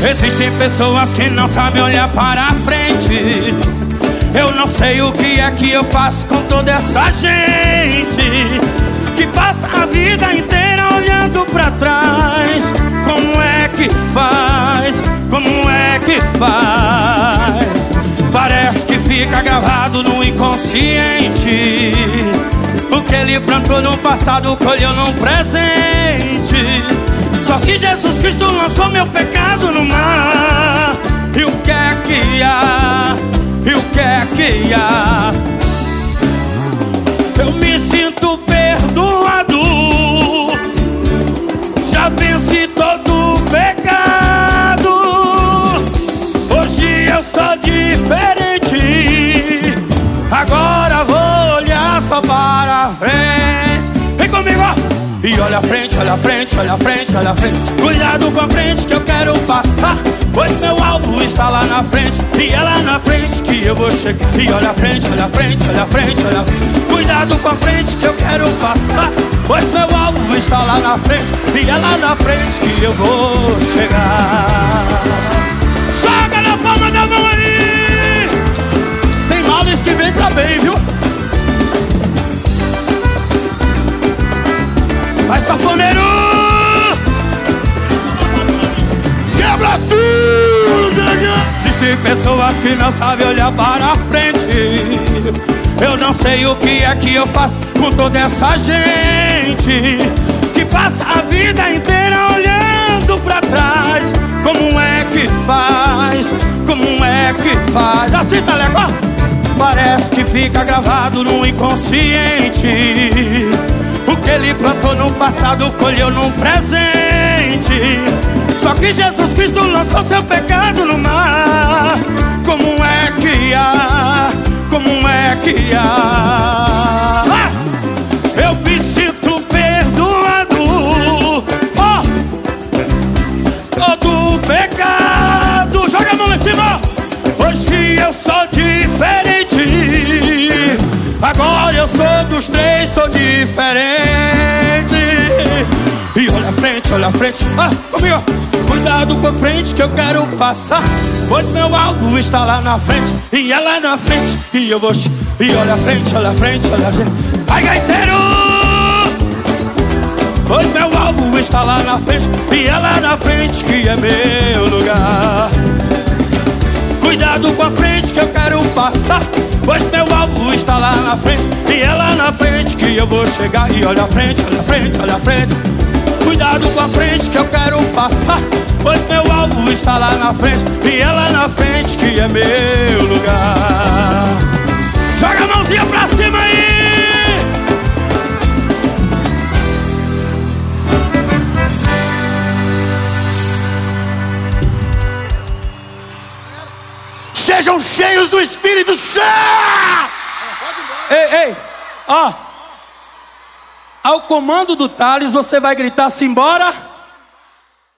Existem pessoas que não sabem olhar para a frente. Eu não sei o que é que eu faço com toda essa gente que passa a vida inteira olhando pra trás. Como é que faz? Como é que faz? Parece que fica gravado no inconsciente. O que ele plantou no passado colheu no presente. Só que Jesus Cristo lançou meu pecado no mar. E o que é que há? E o que é que há? Eu me sinto perdoado. Já venci todo o pecado. Hoje eu sou diferente. Agora vou olhar só para a frente. Vem comigo, ó. E olha a frente, olha a frente, olha a frente, olha a frente. Cuidado com a frente que eu quero passar, pois meu alvo está lá na frente. E é lá na frente que eu vou chegar. E olha a frente, olha a frente, olha a frente, olha a frente. Cuidado com a frente que eu quero passar, pois meu alvo está lá na frente. E é lá na frente que eu vou chegar. Joga na palma da mão aí. Tem males que vem pra bem, viu? Vai, safoneiro! Quebra tudo, Zé! Existem pessoas que não sabem olhar para a frente. Eu não sei o que é que eu faço com toda essa gente que passa a vida inteira olhando pra trás. Como é que faz? Como é que faz? Assim, tá legal? Parece que fica gravado no inconsciente. O que ele plantou no passado colheu no presente. Só que Jesus Cristo lançou seu pecado no mar. Como é que há? Como é que há? Eu me sinto perdoado. Todo pecado. Joga a mão lá em cima. Hoje eu sou diferente. Agora eu sou dos três, sou diferente. E olha a frente, olha a frente. Comigo. Cuidado com a frente que eu quero passar, pois meu alvo está lá na frente. E é lá na frente que eu vou. E olha a frente, olha a frente, olha a frente. Ai, gaiteiro! Pois meu alvo está lá na frente. E é lá na frente que é meu lugar. Cuidado com a frente que eu quero passar, pois meu alvo está lá na frente. E é lá na frente que eu vou chegar. E olha a frente, olha a frente, olha a frente. Cuidado com a frente que eu quero passar, pois meu alvo está lá na frente. E é lá na frente que é meu lugar. Joga a mãozinha pra cima aí. Sejam cheios do Espírito Santo. Ei, ó. Ao comando do Thales, você vai gritar-se embora.